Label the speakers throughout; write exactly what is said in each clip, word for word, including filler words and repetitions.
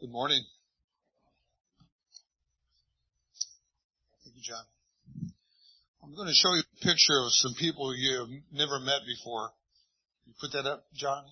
Speaker 1: Good morning. Thank you, John. I'm going to show you a picture of some people you have never met before. You put that up, John?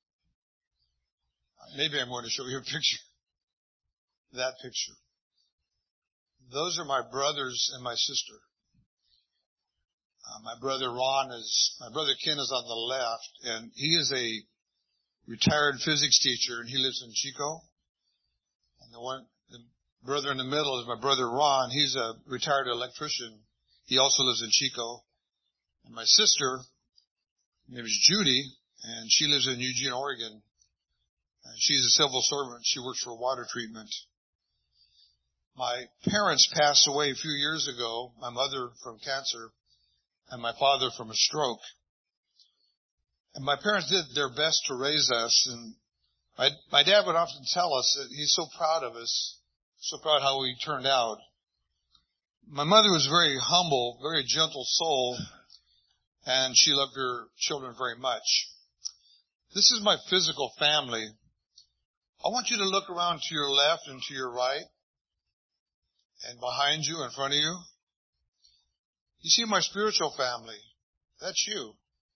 Speaker 1: Maybe I'm going to show you a picture. That picture. Those are my brothers and my sister. Uh, my brother Ron is, my brother Ken is on the left, and he is a retired physics teacher, and he lives in Chico. And the one, the brother in the middle is my brother Ron. He's a retired electrician. He also lives in Chico. And my sister, her name is Judy, and she lives in Eugene, Oregon. And she's a civil servant. She works for water treatment. My parents passed away a few years ago, my mother from cancer and my father from a stroke. And my parents did their best to raise us, and my, my dad would often tell us that he's so proud of us, so proud how we turned out. My mother was very humble, very gentle soul, and she loved her children very much. This is my physical family. I want you to look around to your left and to your right, and behind you, in front of you. You see my spiritual family. That's you.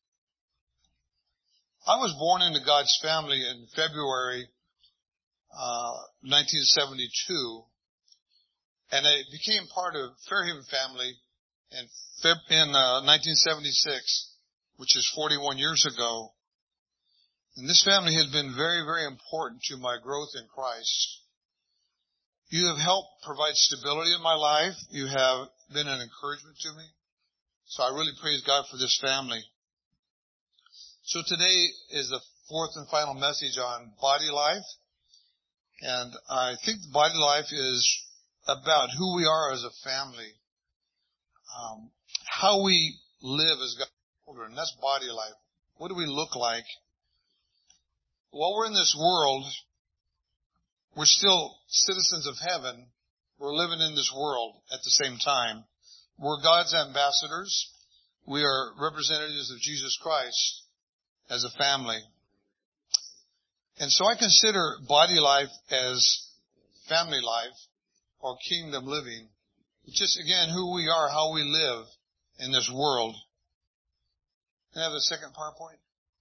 Speaker 1: I was born into God's family in February uh nineteen seventy-two, and I became part of Fairhaven family in, Feb- in uh, nineteen seventy-six, which is forty-one years ago. And this family has been very, very important to my growth in Christ. You have helped provide stability in my life. You have been an encouragement to me. So I really praise God for this family. So today is the fourth and final message on body life. And I think body life is about who we are as a family. Um, how we live as God's children. That's body life. What do we look like? While we're in this world, we're still citizens of heaven. We're living in this world at the same time. We're God's ambassadors. We are representatives of Jesus Christ as a family. And so I consider body life as family life or kingdom living. It's just, again, who we are, how we live in this world. Can I have a second PowerPoint?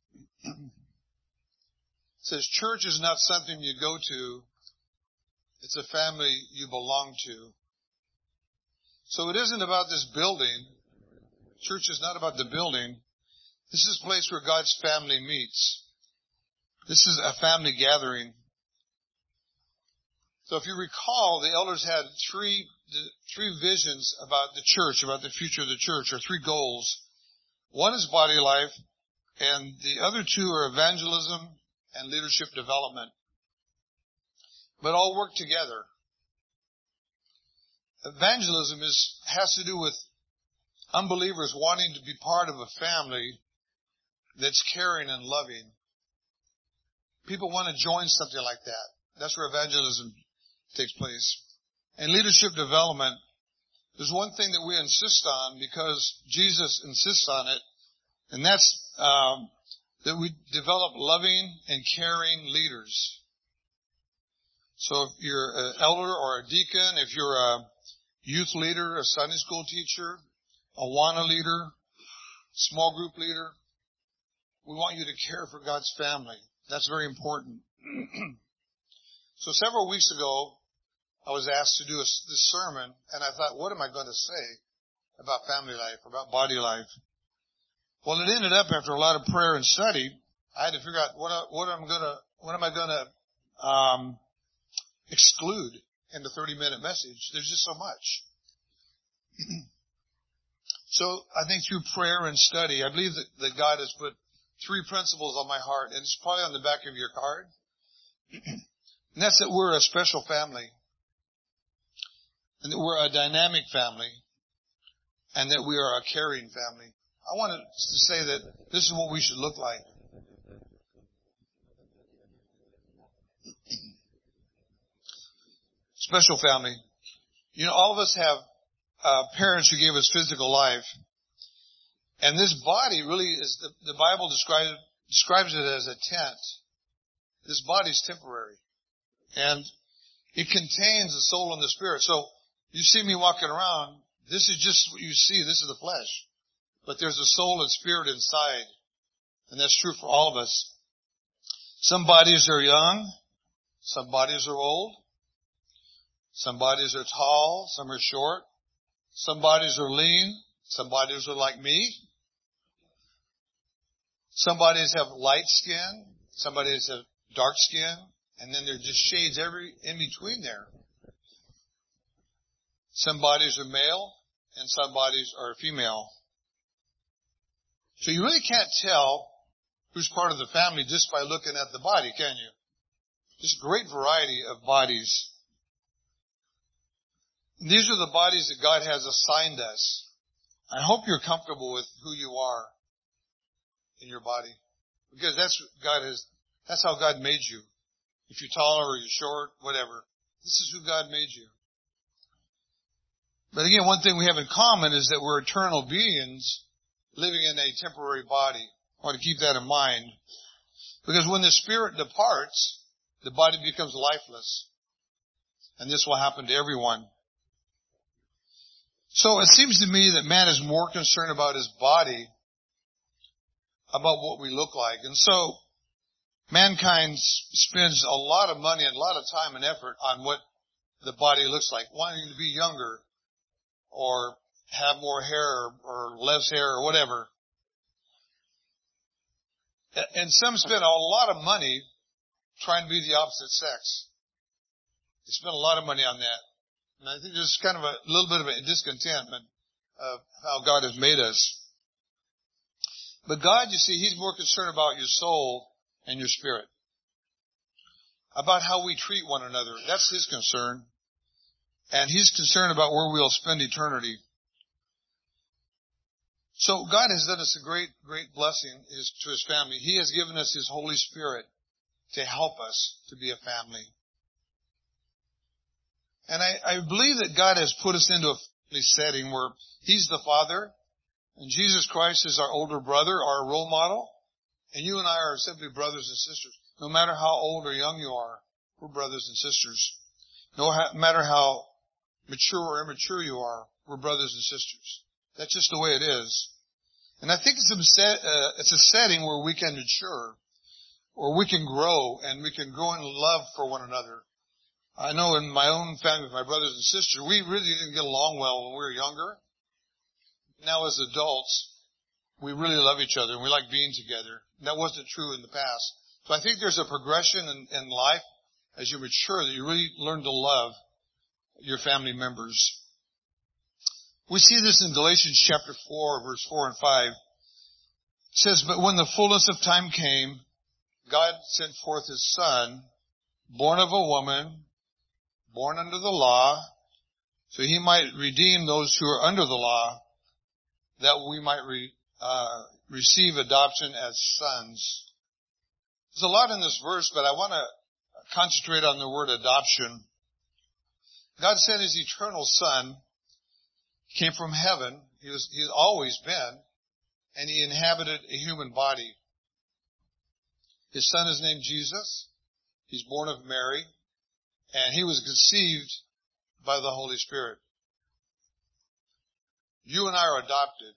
Speaker 1: It says, church is not something you go to. It's a family you belong to. So it isn't about this building. Church is not about the building. This is a place where God's family meets. This is a family gathering. So if you recall, the elders had three, three visions about the church, about the future of the church, or three goals. One is body life, and the other two are evangelism and leadership development. But all work together. Evangelism is, has to do with unbelievers wanting to be part of a family that's caring and loving. People want to join something like that. That's where evangelism takes place. And leadership development, there's one thing that we insist on because Jesus insists on it, and that's um, that we develop loving and caring leaders. So if you're an elder or a deacon, if you're a youth leader, a Sunday school teacher, a Awana leader, small group leader, we want you to care for God's family. That's very important. So several weeks ago, I was asked to do a, this sermon, and I thought, what am I going to say about family life, about body life? Well, it ended up after a lot of prayer and study, I had to figure out what, I, what I'm going to, what am I going to um, exclude in the thirty minute message. There's just so much. So I think through prayer and study, I believe that, that God has put three principles on my heart, and it's probably on the back of your card. And that's that we're a special family, and that we're a dynamic family, and that we are a caring family. I wanted to say that this is what we should look like. Special family. You know, all of us have uh, parents who gave us physical life. And this body really is, the, the Bible describes, describes it as a tent. This body's temporary. And It contains the soul and the spirit. So you see me walking around, this is just what you see. This is the flesh. But there's a soul and spirit inside. And that's true for all of us. Some bodies are young. Some bodies are old. Some bodies are tall. Some are short. Some bodies are lean. Some bodies are like me. Some bodies have light skin. Some bodies have dark skin. And then there are just shades every in between there. Some bodies are male and some bodies are female. So you really can't tell who's part of the family just by looking at the body, can you? There's a great variety of bodies. These are the bodies that God has assigned us. I hope you're comfortable with who you are in your body. Because that's what God has, that's how God made you. If you're taller or you're short, whatever. This is who God made you. But again, one thing we have in common is that we're eternal beings living in a temporary body. I want to keep that in mind. Because when the spirit departs, the body becomes lifeless. And this will happen to everyone. So it seems to me that man is more concerned about his body, about what we look like. And so mankind spends a lot of money and a lot of time and effort on what the body looks like, wanting to be younger or have more hair or, or less hair or whatever. And some spend a lot of money trying to be the opposite sex. They spend a lot of money on that. And I think there's kind of a little bit of a discontentment of how God has made us. But God, you see, He's more concerned about your soul and your spirit. About how we treat one another. That's His concern. And He's concerned about where we'll spend eternity. So God has done us a great, great blessing to His family. He has given us His Holy Spirit to help us to be a family. And I, I believe that God has put us into a family setting where He's the Father, and Jesus Christ is our older brother, our role model, and you and I are simply brothers and sisters. No matter how old or young you are, we're brothers and sisters. No matter how mature or immature you are, we're brothers and sisters. That's just the way it is. And I think it's a, set, uh, it's a setting where we can mature, or we can grow, and we can grow in love for one another. I know in my own family with my brothers and sisters, we really didn't get along well when we were younger. Now as adults, we really love each other and we like being together. And that wasn't true in the past. So I think there's a progression in, in life as you mature that you really learn to love your family members. We see this in Galatians chapter four, verse four and five. It says, "But when the fullness of time came, God sent forth His Son, born of a woman, born under the law, so He might redeem those who are under the law, that we might re, uh, receive adoption as sons." There's a lot in this verse, but I want to concentrate on the word adoption. God sent His eternal Son. He came from heaven. He was, He's always been, and He inhabited a human body. His Son is named Jesus. He's born of Mary, and He was conceived by the Holy Spirit. You and I are adopted.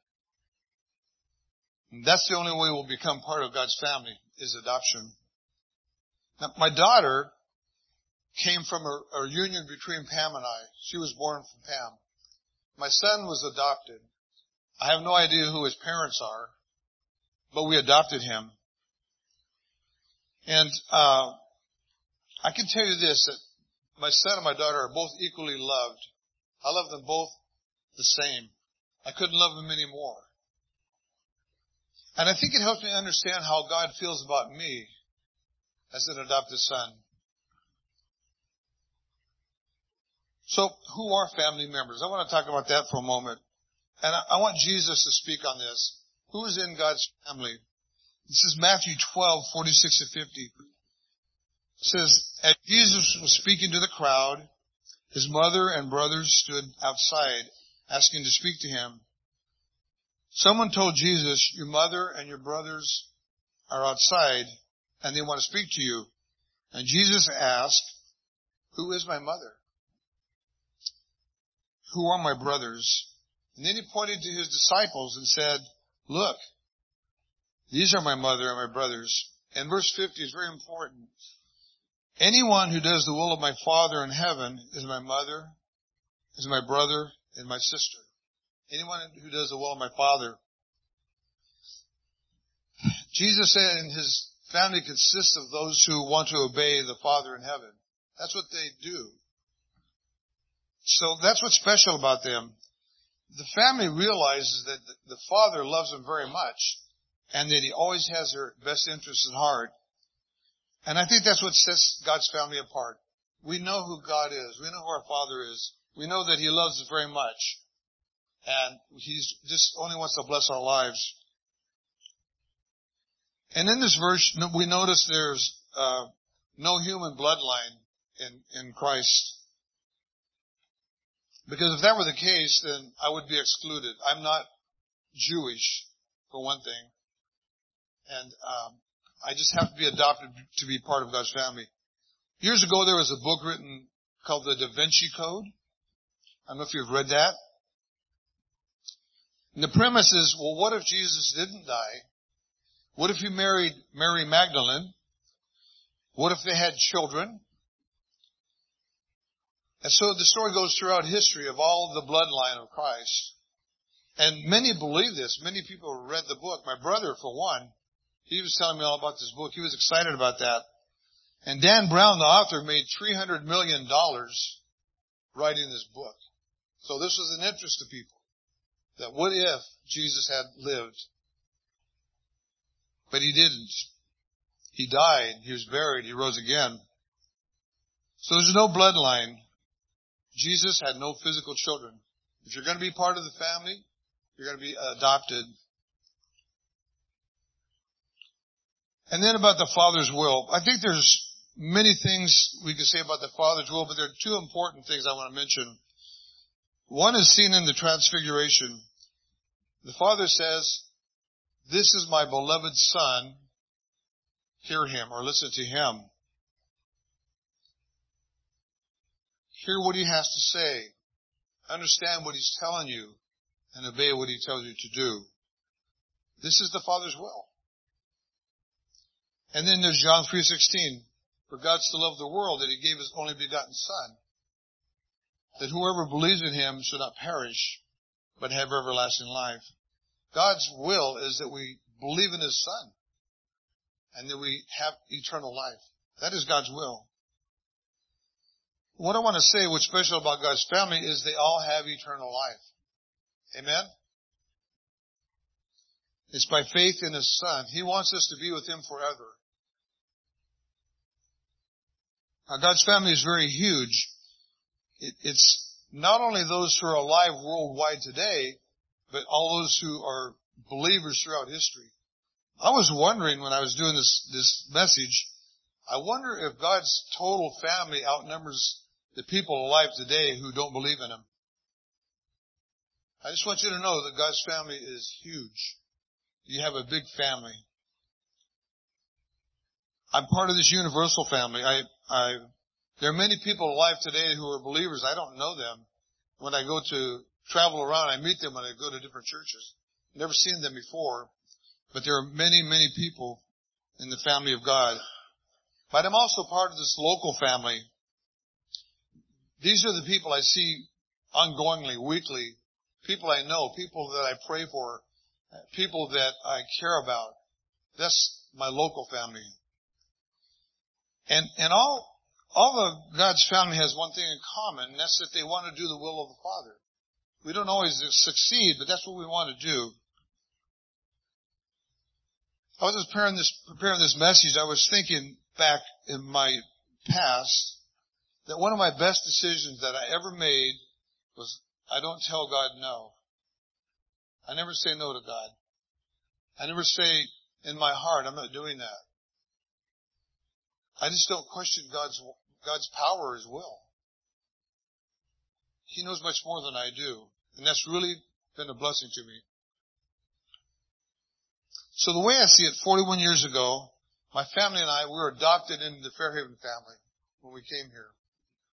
Speaker 1: And that's the only way we'll become part of God's family, is adoption. Now, my daughter came from a, a union between Pam and I. She was born from Pam. My son was adopted. I have no idea who his parents are, but we adopted him. And uh I can tell you this, that my son and my daughter are both equally loved. I love them both the same. I couldn't love them any more. And I think it helps me understand how God feels about me as an adopted son. So, who are family members? I want to talk about that for a moment. And I, I want Jesus to speak on this. Who is in God's family? This is Matthew twelve, forty-six to fifty. It says, "As Jesus was speaking to the crowd, His mother and brothers stood outside, asking to speak to Him. Someone told Jesus, 'Your mother and your brothers are outside, and they want to speak to you.' And Jesus asked, Who is my mother? Who are my brothers? And then he pointed to his disciples and said, look, these are my mother and my brothers. And verse fifty is very important. Anyone who does the will of my Father in heaven is my mother, is my brother, and my sister. Anyone who does the will of my Father. Jesus said in his family consists of those who want to obey the Father in heaven. That's what they do. So that's what's special about them. The family realizes that the Father loves them very much and that he always has their best interests at heart. And I think that's what sets God's family apart. We know who God is. We know who our Father is. We know that he loves us very much. And he's just only wants to bless our lives. And in this verse, we notice there's uh, no human bloodline in, in Christ. Because if that were the case, then I would be excluded. I'm not Jewish, for one thing. And um, I just have to be adopted to be part of God's family. Years ago, there was a book written called the Da Vinci Code. I don't know if you've read that. And the premise is, well, what if Jesus didn't die? What if he married Mary Magdalene? What if they had children? And so the story goes throughout history of all the bloodline of Christ. And many believe this. Many people read the book. My brother, for one, he was telling me all about this book. He was excited about that. And Dan Brown, the author, made three hundred million dollars writing this book. So this was an interest to people. That what if Jesus had lived? But he didn't. He died. He was buried. He rose again. So there's no bloodline. Jesus had no physical children. If you're going to be part of the family, you're going to be adopted. And then about the Father's will. I think there's many things we could say about the Father's will, but there are two important things I want to mention. One is seen in the Transfiguration. The Father says, this is my beloved Son. Hear him or listen to him. Hear what he has to say. Understand what he's telling you and obey what he tells you to do. This is the Father's will. And then there's John three sixteen. For God so loved the world that he gave his only begotten Son, that whoever believes in him should not perish, but have everlasting life. God's will is that we believe in his Son and that we have eternal life. That is God's will. What I want to say, what's special about God's family, is they all have eternal life. Amen? It's by faith in his Son. He wants us to be with him forever. Now, God's family is very huge. It, it's not only those who are alive worldwide today, but all those who are believers throughout history. I was wondering when I was doing this, this message, I wonder if God's total family outnumbers the people alive today who don't believe in him. I just want you to know that God's family is huge. You have a big family. I'm part of this universal family. I, I, there are many people alive today who are believers. I don't know them. When I go to travel around, I meet them when I go to different churches. Never seen them before, but there are many, many people in the family of God. But I'm also part of this local family. These are the people I see ongoingly, weekly, people I know, people that I pray for, people that I care about. That's my local family. And, and all, all of God's family has one thing in common, and that's that they want to do the will of the Father. We don't always succeed, but that's what we want to do. I was preparing this, preparing this message. I was thinking back in my past that one of my best decisions that I ever made was I don't tell God no. I never say no to God. I never say in my heart, I'm not doing that. I just don't question God's, God's power or his will. He knows much more than I do. And that's really been a blessing to me. So the way I see it, forty-one years ago, my family and I, we were adopted into the Fairhaven family when we came here.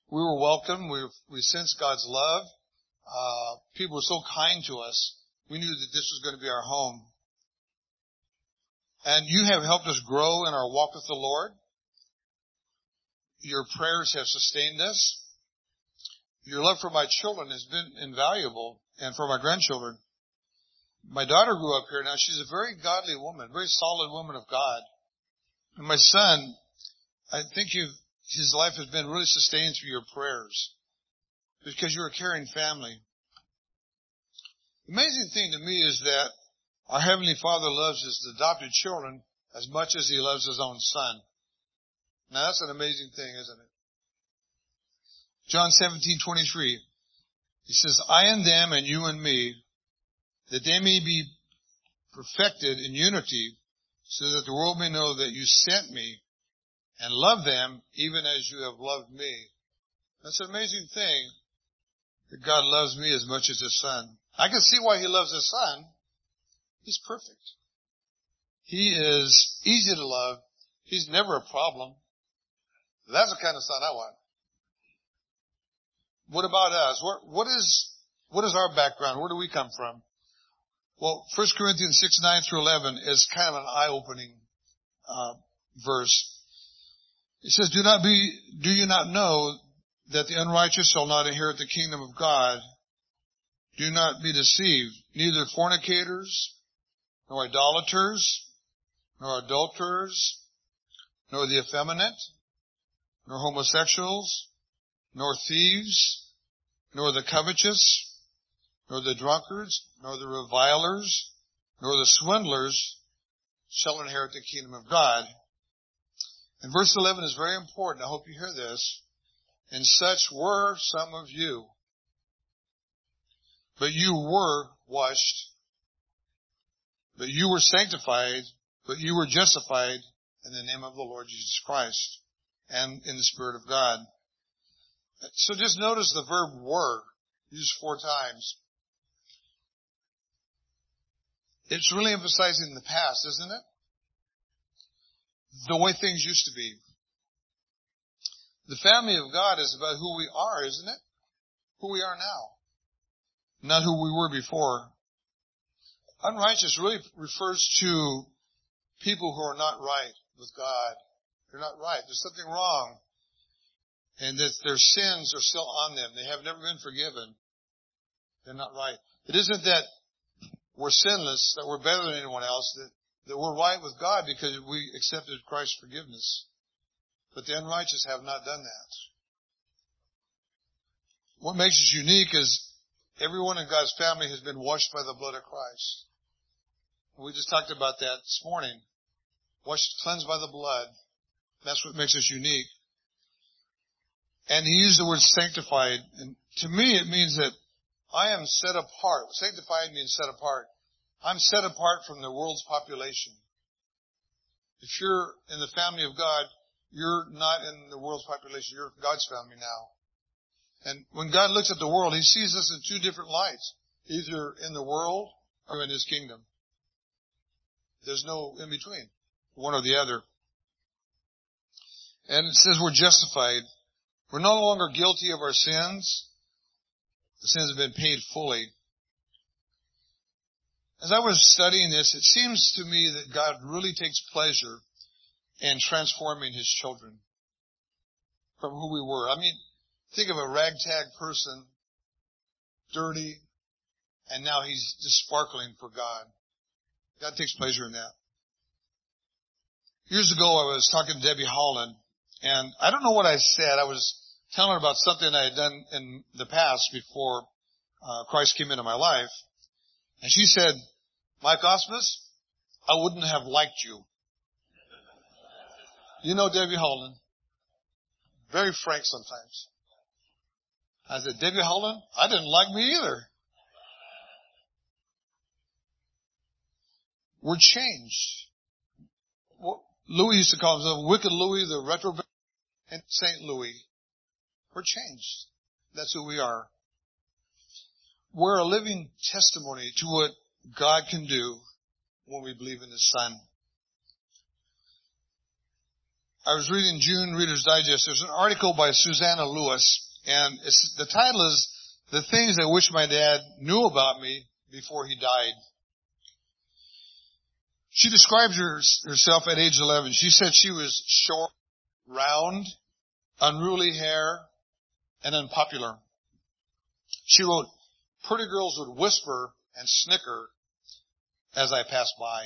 Speaker 1: we were welcome. We, we sensed God's love. Uh, people were so kind to us. We knew that this was going to be our home. And you have helped us grow in our walk with the Lord. Your prayers have sustained us. Your love for my children has been invaluable, and for my grandchildren. My daughter grew up here. Now, she's a very godly woman, very solid woman of God. And my son, I think you've, his life has been really sustained through your prayers because you're a caring family. The amazing thing to me is that our Heavenly Father loves His adopted children as much as He loves His own Son. Now, that's an amazing thing, isn't it? John seventeen twenty-three. He says, I and them and you and me, that they may be perfected in unity, so that the world may know that you sent me and love them even as you have loved me. That's an amazing thing, that God loves me as much as His Son. I can see why He loves His Son. He's perfect. He is easy to love. He's never a problem. That's the kind of son I want. What about us? What, what is, what is our background? Where do we come from? Well, First Corinthians six, nine through eleven is kind of an eye-opening, uh, verse. It says, do not be, do you not know that the unrighteous shall not inherit the kingdom of God? Do not be deceived. Neither fornicators, nor idolaters, nor adulterers, nor the effeminate, nor homosexuals, nor thieves, nor the covetous, nor the drunkards, nor the revilers, nor the swindlers shall inherit the kingdom of God. And verse eleven is very important. I hope you hear this. And such were some of you. But you were washed. But you were sanctified. But you were justified in the name of the Lord Jesus Christ and in the Spirit of God. So just notice the verb were used four times. It's really emphasizing the past, isn't it? The way things used to be. The family of God is about who we are, isn't it? Who we are now. Not who we were before. Unrighteous really refers to people who are not right with God. They're not right. There's something wrong. And that their sins are still on them. They have never been forgiven. They're not right. It isn't that we're sinless, that we're better than anyone else, that, that we're right with God because we accepted Christ's forgiveness. But the unrighteous have not done that. What makes us unique is everyone in God's family has been washed by the blood of Christ. We just talked about that this morning. Washed, cleansed by the blood. That's what makes us unique. And he used the word sanctified. And to me, it means that I am set apart. Sanctified means set apart. I'm set apart from the world's population. If you're in the family of God, you're not in the world's population. You're God's family now. And when God looks at the world, He sees us in two different lights. Either in the world or in His kingdom. There's no in between. One or the other. And it says we're justified. We're no longer guilty of our sins. The sins have been paid fully. As I was studying this, it seems to me that God really takes pleasure in transforming His children from who we were. I mean, think of a ragtag person, dirty, and now he's just sparkling for God. God takes pleasure in that. Years ago, I was talking to Debbie Holland, and I don't know what I said. I was telling her about something I had done in the past before uh, Christ came into my life. And she said, Mike Osmus, I wouldn't have liked you. You know Debbie Holland. Very frank sometimes. I said, Debbie Holland, I didn't like me either. We're changed. Well, Louis used to call himself Wicked Louis, the retrobate, and Saint Louis. We're changed. That's who we are. We're a living testimony to what God can do when we believe in His Son. I was reading June Reader's Digest. There's an article by Susanna Lewis, and it's, the title is The Things I Wish My Dad Knew About Me Before He Died. She describes her, herself at age eleven. She said she was short, round, unruly hair, and unpopular. She wrote, pretty girls would whisper and snicker as I passed by.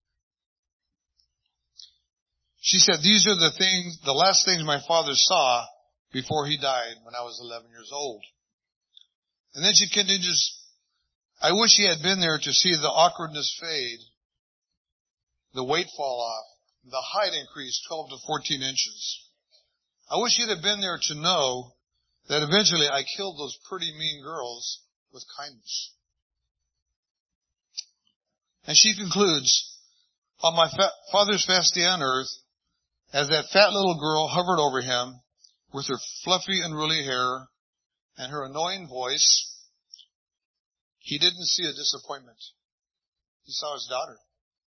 Speaker 1: She said, these are the things, the last things my father saw before he died when I was eleven years old. And then she continues, I wish he had been there to see the awkwardness fade, the weight fall off, the height increase twelve to fourteen inches. I wish he'd have been there to know that eventually I killed those pretty mean girls with kindness. And she concludes, on my fa- father's last day on earth, as that fat little girl hovered over him with her fluffy unruly hair and her annoying voice, he didn't see a disappointment. He saw his daughter.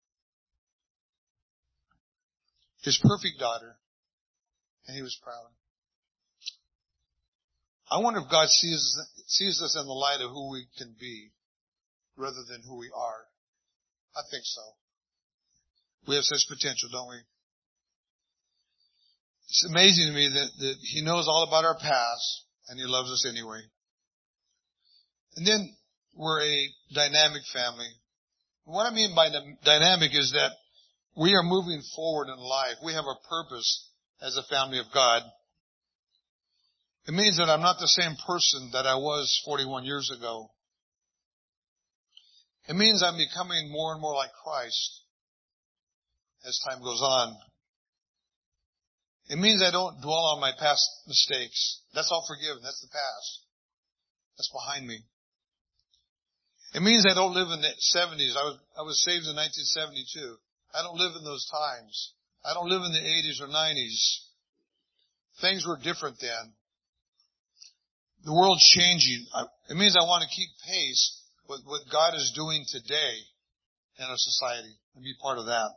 Speaker 1: His perfect daughter. And he was proud. I wonder if God sees, sees us in the light of who we can be rather than who we are. I think so. We have such potential, don't we? It's amazing to me that, that he knows all about our past and he loves us anyway. And then we're a dynamic family. What I mean by dynamic is that we are moving forward in life. We have a purpose as a family of God. It means that I'm not the same person that I was forty-one years ago. It means I'm becoming more and more like Christ as time goes on. It means I don't dwell on my past mistakes. That's all forgiven. That's the past. That's behind me. It means I don't live in the seventies. I was, I was saved in nineteen seventy-two. I don't live in those times. I don't live in the eighties or nineties. Things were different then. The world's changing. It means I want to keep pace with what God is doing today in our society and be part of that.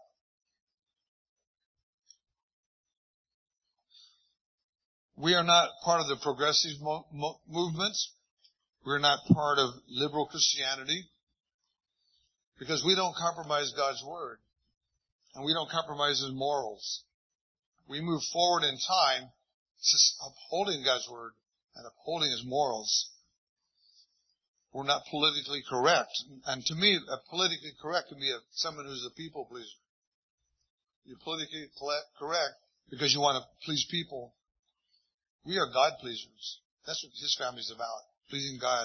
Speaker 1: We are not part of the progressive mo- mo- movements. We're not part of liberal Christianity because we don't compromise God's word and we don't compromise his morals. We move forward in time just upholding God's word and upholding his morals. We're not politically correct. And to me, a politically correct can be a, someone who's a people pleaser. You're politically correct because you want to please people. We are God pleasers. That's what his family's about, pleasing God.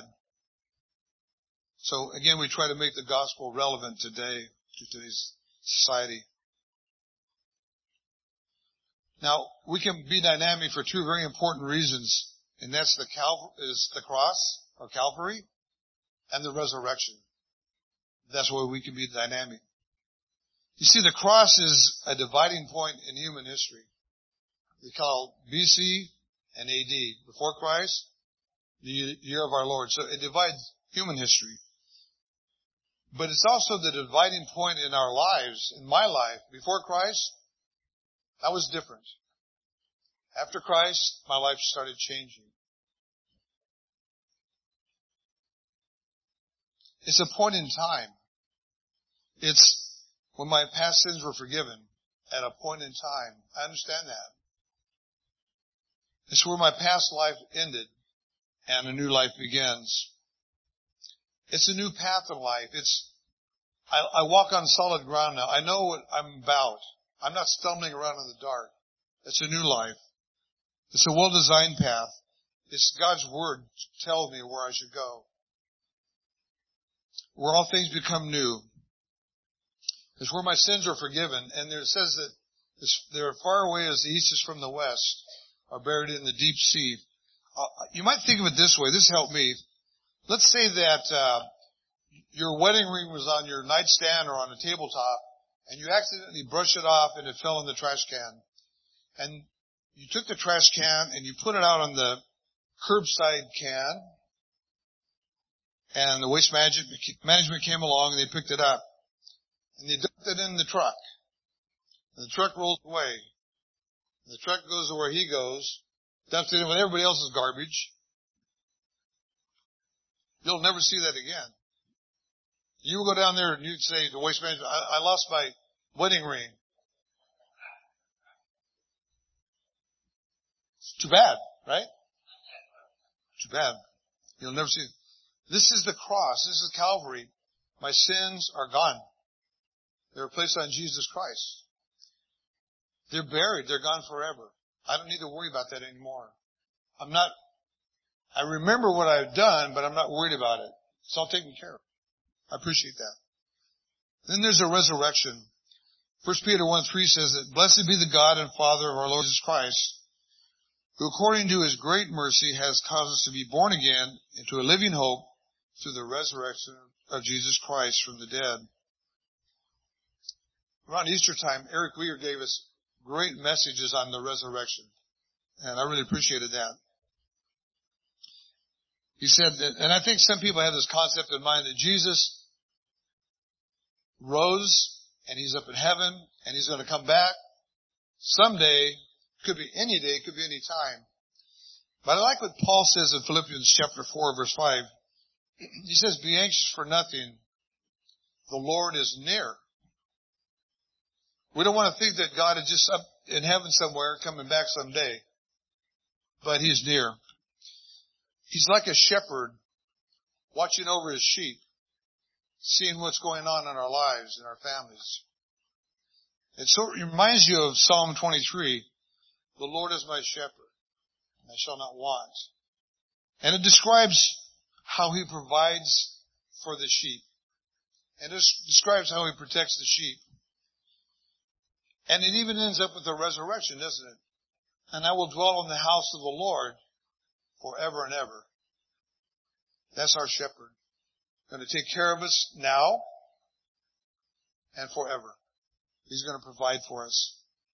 Speaker 1: So again, we try to make the gospel relevant today to today's society. Now, we can be dynamic for two very important reasons, and that's the Cal- is the cross or Calvary and the resurrection. That's why we can be dynamic. You see, the cross is a dividing point in human history. We call B C and A D, before Christ, the year of our Lord. So it divides human history. But it's also the dividing point in our lives, in my life. Before Christ, I was different. After Christ, my life started changing. It's a point in time. It's when my past sins were forgiven at a point in time. I understand that. It's where my past life ended and a new life begins. It's a new path in life. It's, I, I walk on solid ground now. I know what I'm about. I'm not stumbling around in the dark. It's a new life. It's a well-designed path. It's God's word tells me where I should go. Where all things become new. It's where my sins are forgiven. And there it says that they're far away as the east is from the west, are buried in the deep sea. Uh, you might think of it this way. This helped me. Let's say that uh, your wedding ring was on your nightstand or on a tabletop, and you accidentally brushed it off and it fell in the trash can. And you took the trash can and you put it out on the curbside can, and the waste management came along and they picked it up. And they dumped it in the truck. And the truck rolled away. The truck goes to where he goes, dumps it in with everybody else's garbage. You'll never see that again. You will go down there and you'd say to Waste Management, I, I lost my wedding ring. It's too bad, right? Too bad. You'll never see it. This is the cross. This is Calvary. My sins are gone. They were placed on Jesus Christ. They're buried. They're gone forever. I don't need to worry about that anymore. I'm not, I remember what I've done, but I'm not worried about it. It's all taken care of. I appreciate that. Then there's a resurrection. First Peter one three says that, blessed be the God and Father of our Lord Jesus Christ, who according to his great mercy has caused us to be born again into a living hope through the resurrection of Jesus Christ from the dead. Around Easter time, Eric Weir gave us great messages on the resurrection, and I really appreciated that. He said that, and I think some people have this concept in mind that Jesus rose and he's up in heaven and he's going to come back someday. Could be any day, could be any time. But I like what Paul says in Philippians chapter four, verse five. He says, be anxious for nothing. The Lord is near. We don't want to think that God is just up in heaven somewhere coming back someday. But he's near. He's like a shepherd watching over his sheep, seeing what's going on in our lives and our families. It so it reminds you of Psalm twenty-three. The Lord is my shepherd, and I shall not want. And it describes how he provides for the sheep. And it describes how he protects the sheep. And it even ends up with the resurrection, doesn't it? And I will dwell in the house of the Lord forever and ever. That's our shepherd. Going to take care of us now and forever. He's going to provide for us.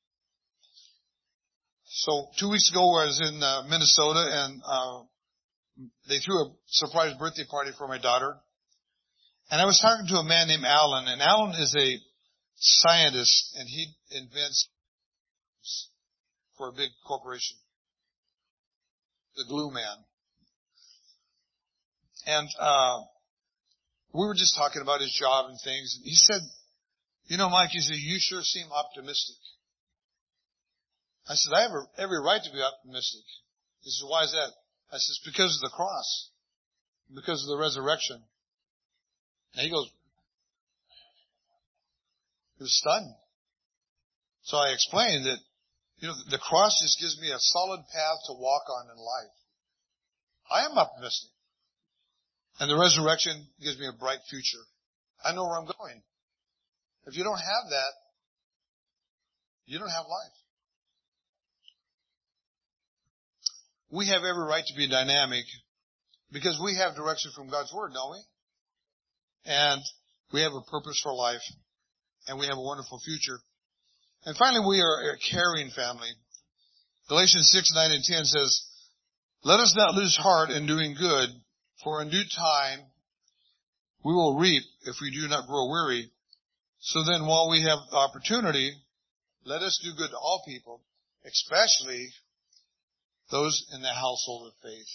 Speaker 1: So two weeks ago I was in uh, Minnesota and uh, they threw a surprise birthday party for my daughter. And I was talking to a man named Alan, and Alan is a scientist and he invents for a big corporation. The glue man. And uh we were just talking about his job and things. And he said, you know, Mike, he said, you sure seem optimistic. I said, I have every right to be optimistic. He said, why is that? I said, it's because of the cross. Because of the resurrection. And he goes, he was stunned. So I explained that, you know, the cross just gives me a solid path to walk on in life. I am optimistic. And the resurrection gives me a bright future. I know where I'm going. If you don't have that, you don't have life. We have every right to be dynamic because we have direction from God's Word, don't we? And we have a purpose for life. And we have a wonderful future. And finally, we are a caring family. Galatians six, nine, and ten says, let us not lose heart in doing good, for in due time we will reap if we do not grow weary. So then while we have the opportunity, let us do good to all people, especially those in the household of faith.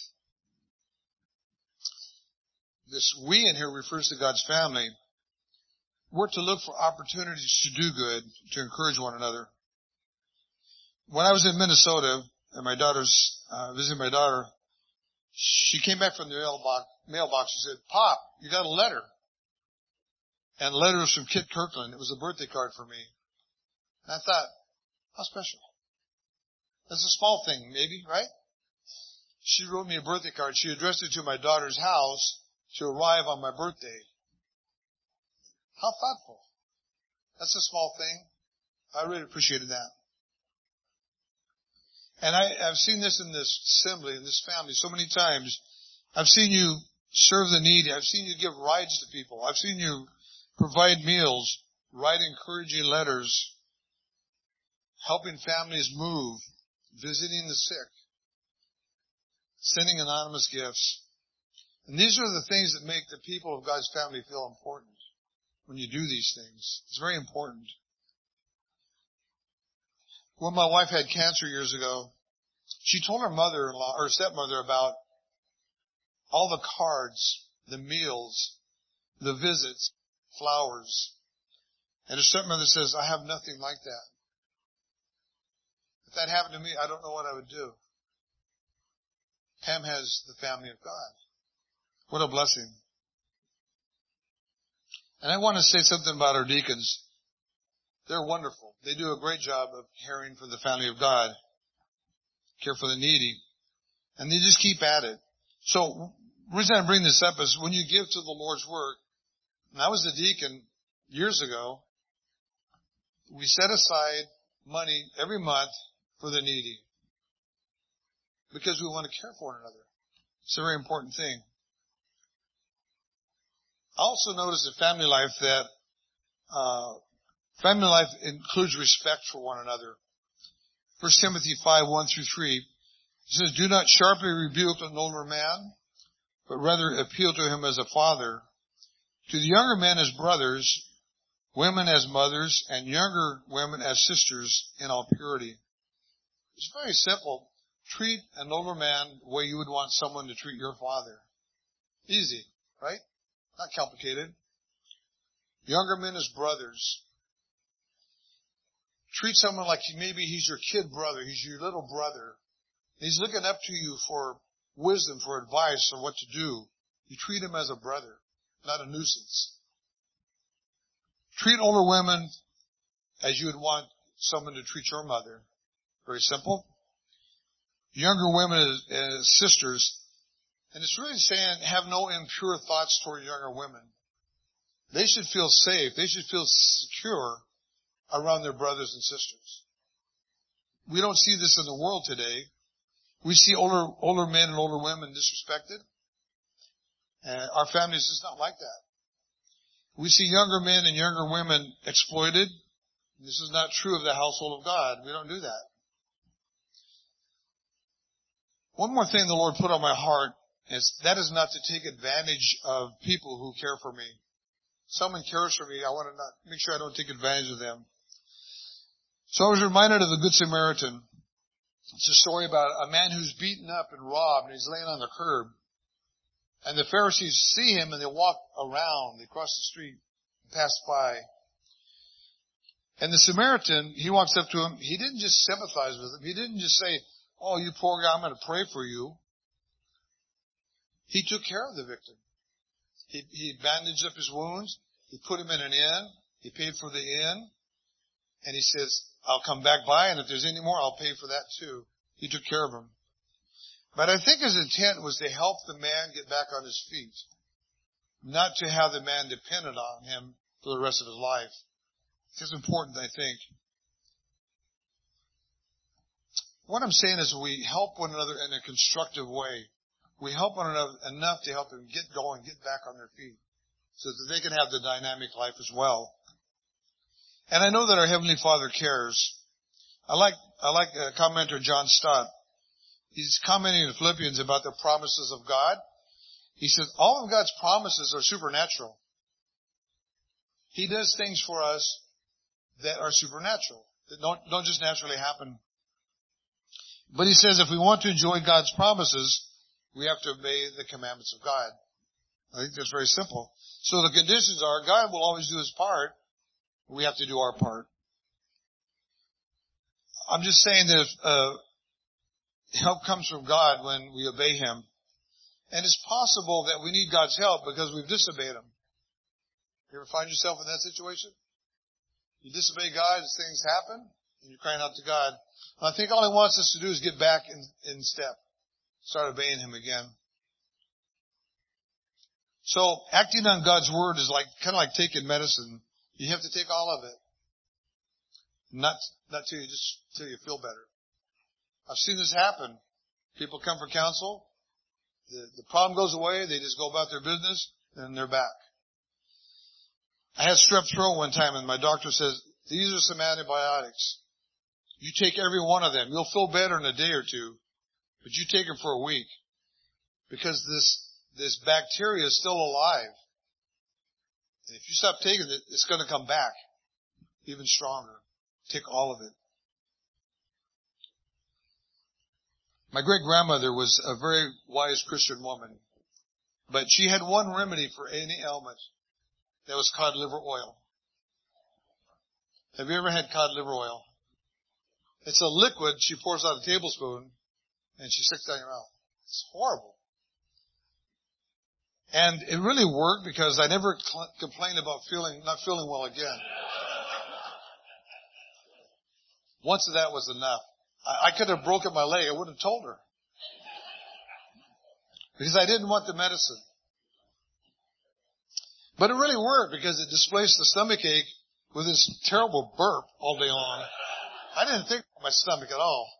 Speaker 1: This we in here refers to God's family. We're to look for opportunities to do good, to encourage one another. When I was in Minnesota, and my daughter's, uh, visiting my daughter, she came back from the mailbox, mailbox. She said, Pop, you got a letter. And the letter was from Kit Kirkland. It was a birthday card for me. And I thought, how special. That's a small thing, maybe, right? She wrote me a birthday card. She addressed it to my daughter's house to arrive on my birthday. How thoughtful. That's a small thing. I really appreciated that. And I, I've seen this in this assembly, in this family, so many times. I've seen you serve the needy. I've seen you give rides to people. I've seen you provide meals, write encouraging letters, helping families move, visiting the sick, sending anonymous gifts. And these are the things that make the people of God's family feel important when you do these things. It's very important. When my wife had cancer years ago, she told her mother-in-law, or stepmother, about all the cards, the meals, the visits, flowers. And her stepmother says, I have nothing like that. If that happened to me, I don't know what I would do. Pam has the family of God. What a blessing. And I want to say something about our deacons. They're wonderful. They do a great job of caring for the family of God, care for the needy, and they just keep at it. So the reason I bring this up is when you give to the Lord's work, and I was a deacon years ago, we set aside money every month for the needy because we want to care for one another. It's a very important thing. I also noticed in family life that uh family life includes respect for one another. First Timothy five, one through three, it says, do not sharply rebuke an older man, but rather appeal to him as a father. To the younger men as brothers, women as mothers, and younger women as sisters in all purity. It's very simple. Treat an older man the way you would want someone to treat your father. Easy, right? Not complicated. Younger men as brothers. Treat someone like maybe he's your kid brother, he's your little brother. He's looking up to you for wisdom, for advice, or what to do. You treat him as a brother, not a nuisance. Treat older women as you would want someone to treat your mother. Very simple. Younger women as, as sisters. And it's really saying have no impure thoughts toward younger women. They should feel safe. They should feel secure around their brothers and sisters. We don't see this in the world today. We see older older men and older women disrespected. And our families is not like that. We see younger men and younger women exploited. This is not true of the household of God. We don't do that. One more thing the Lord put on my heart is that is not to take advantage of people who care for me. Someone cares for me, I want to not make sure I don't take advantage of them. So I was reminded of the Good Samaritan. It's a story about a man who's beaten up and robbed, and he's laying on the curb. And the Pharisees see him, and they walk around. They cross the street, pass by. And the Samaritan, he walks up to him. He didn't just sympathize with him. He didn't just say, oh, you poor guy, I'm going to pray for you. He took care of the victim. He, he bandaged up his wounds. He put him in an inn. He paid for the inn. And he says, I'll come back by, and if there's any more, I'll pay for that too. He took care of him. But I think his intent was to help the man get back on his feet, not to have the man dependent on him for the rest of his life. It's important, I think. What I'm saying is we help one another in a constructive way. We help one another enough to help them get going, get back on their feet, so that they can have the dynamic life as well. And I know that our Heavenly Father cares. I like, I like uh, commenter John Stott. He's commenting in Philippians about the promises of God. He says, all of God's promises are supernatural. He does things for us that are supernatural, that don't, don't just naturally happen. But he says if we want to enjoy God's promises, we have to obey the commandments of God. I think that's very simple. So the conditions are God will always do his part. We have to do our part. I'm just saying that if, uh, help comes from God when we obey him. And it's possible that we need God's help because we've disobeyed him. You ever find yourself in that situation? You disobey God as things happen, and you're crying out to God. And I think all he wants us to do is get back in, in step. Start obeying him again. So acting on God's word is like kind of like taking medicine. You have to take all of it. Not, not till you just, till you feel better. I've seen this happen. People come for counsel. The, the problem goes away. They just go about their business and they're back. I had strep throat one time and my doctor says, these are some antibiotics. You take every one of them. You'll feel better in a day or two, but you take them for a week because this, this bacteria is still alive. And if you stop taking it, it's going to come back even stronger. Take all of it. My great-grandmother was a very wise Christian woman, but she had one remedy for any ailment. That was cod liver oil. Have you ever had cod liver oil? It's a liquid she pours out a tablespoon and she sticks down your mouth. It's horrible. And it really worked because I never cl- complained about feeling, not feeling well again. Once that was enough. I, I could have broken my leg. I would have told her. Because I didn't want the medicine. But it really worked because it displaced the stomach ache with this terrible burp all day long. I didn't think about my stomach at all.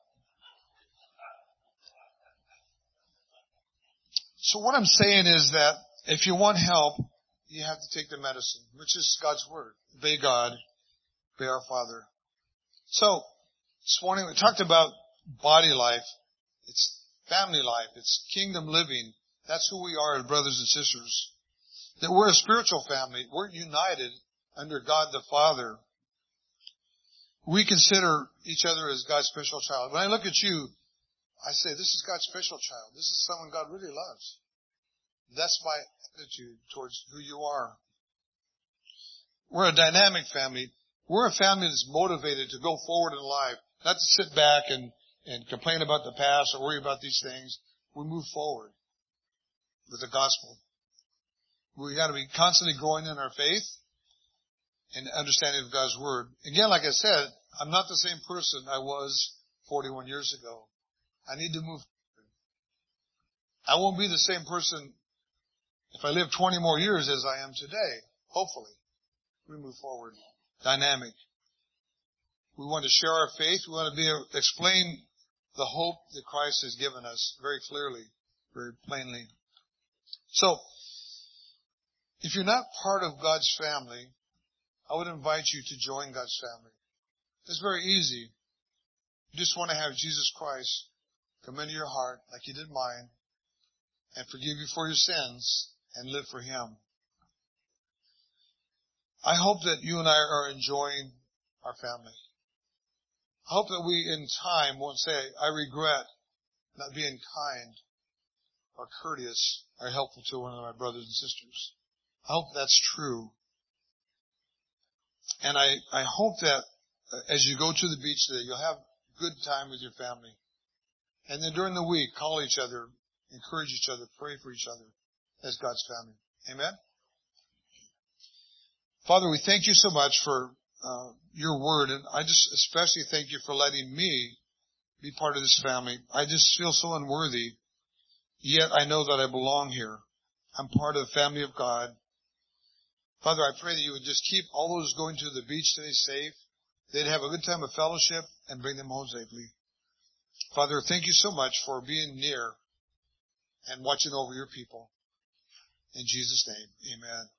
Speaker 1: So what I'm saying is that if you want help, you have to take the medicine, which is God's Word. Obey God, obey our Father. So, this morning we talked about body life. It's family life. It's kingdom living. That's who we are as brothers and sisters. That we're a spiritual family. We're united under God the Father. We consider each other as God's special child. When I look at you, I say, this is God's special child. This is someone God really loves. That's my attitude towards who you are. We're a dynamic family. We're a family that's motivated to go forward in life, not to sit back and, and complain about the past or worry about these things. We move forward with the gospel. We got to be constantly growing in our faith and understanding of God's Word. Again, like I said, I'm not the same person I was forty-one years ago. I need to move forward. I won't be the same person if I live twenty more years as I am today. Hopefully. We move forward. Dynamic. We want to share our faith. We want to be able to explain the hope that Christ has given us very clearly, very plainly. So, if you're not part of God's family, I would invite you to join God's family. It's very easy. You just want to have Jesus Christ come into your heart like He did mine and forgive you for your sins and live for Him. I hope that you and I are enjoying our family. I hope that we in time won't say, I regret not being kind or courteous or helpful to one of my brothers and sisters. I hope that's true. And I, I hope that as you go to the beach today, you'll have a good time with your family. And then during the week, call each other, encourage each other, pray for each other as God's family. Amen? Father, we thank you so much for uh, your word. And I just especially thank you for letting me be part of this family. I just feel so unworthy. Yet I know that I belong here. I'm part of the family of God. Father, I pray that you would just keep all those going to the beach today safe. They'd have a good time of fellowship and bring them home safely. Father, thank you so much for being near and watching over your people. In Jesus' name, amen.